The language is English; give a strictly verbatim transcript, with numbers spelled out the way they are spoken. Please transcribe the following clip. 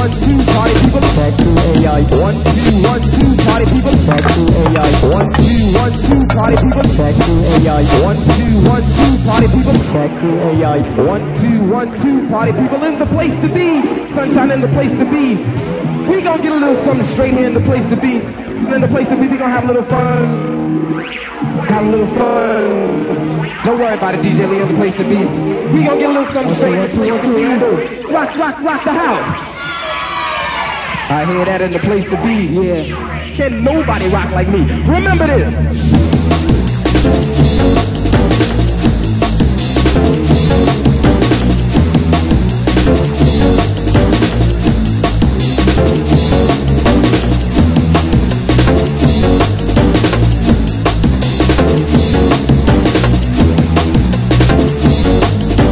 one, two, party people. Check two A I. One, two, one, two, party people. Check two A I. One, two, one, two, party people. Check two A I. One, two, one, two, party people. Check two A I. One, two, one, two, party people in the place to be. Sunshine in the place to be. We gonna get a little something straight here in the place to be. And in the place to be, we gonna have a little fun. Have a little fun. Don't worry about it, D J Lee, in the place to be. We gonna get a little something straight in the place to be. Rock, rock, rock the house. I hear that in the place to be, yeah. Can nobody rock like me? Remember this.